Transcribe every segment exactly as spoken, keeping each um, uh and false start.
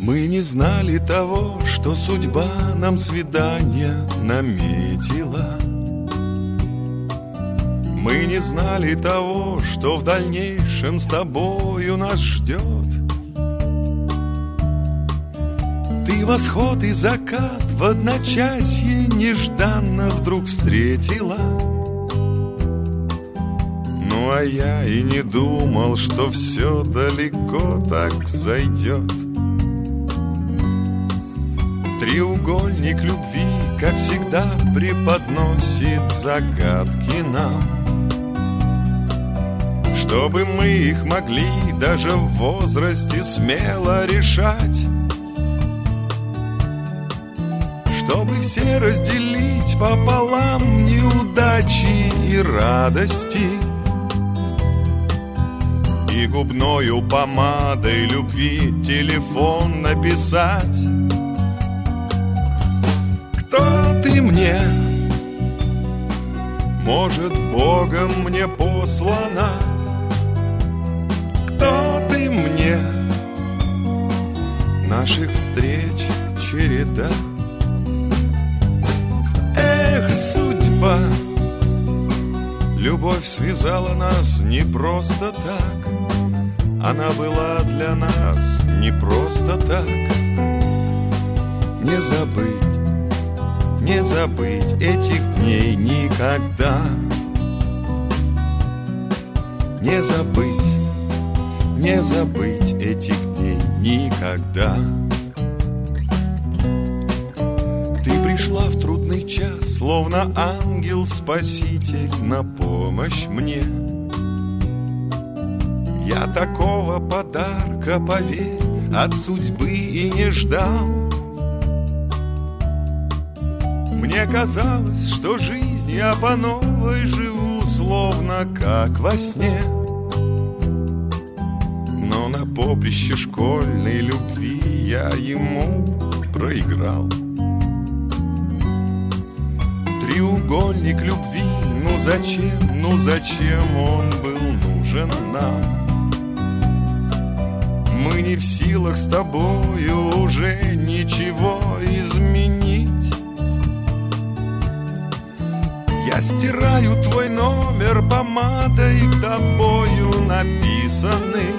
Мы не знали того, что судьба нам свидание наметила. Мы не знали того, что в дальнейшем с тобою нас ждет. Ты восход и закат в одночасье нежданно вдруг встретила. Ну а я и не думал, что все далеко так зайдет. Треугольник любви, как всегда, преподносит загадки нам, чтобы мы их могли даже в возрасте смело решать, чтобы все разделить пополам неудачи и радости, и губною помадой любви телефон написать. Кто ты мне? Может, Богом мне послана? Кто ты мне? Наших встреч череда. Эх, судьба, любовь связала нас не просто так. Она была для нас не просто так. Не забыть, не забыть этих дней никогда. Не забыть, не забыть этих дней никогда. Ты пришла в трудный час, словно ангел-спаситель на помощь мне. Я такого подарка, поверь, от судьбы и не ждал. Мне казалось, что жизнь я по новой живу, словно как во сне. Но на поприще школьной любви я ему проиграл. Треугольник любви, ну зачем, ну зачем он был нужен нам? Мы не в силах с тобою уже ничего изменить. Я стираю твой номер помадой, тобою написанный,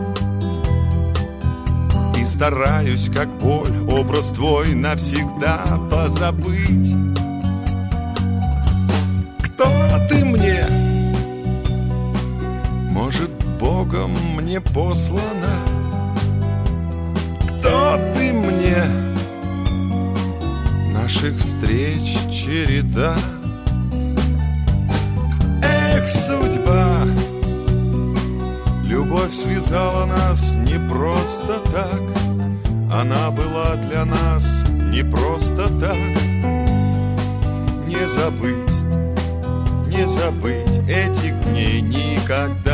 и стараюсь, как боль, образ твой навсегда позабыть. Кто ты мне? Может, Богом мне послана? Кто ты мне? Наших встреч череда. Эх, судьба, любовь связала нас не просто так. Она была для нас не просто так. Не забыть, не забыть этих дней никогда.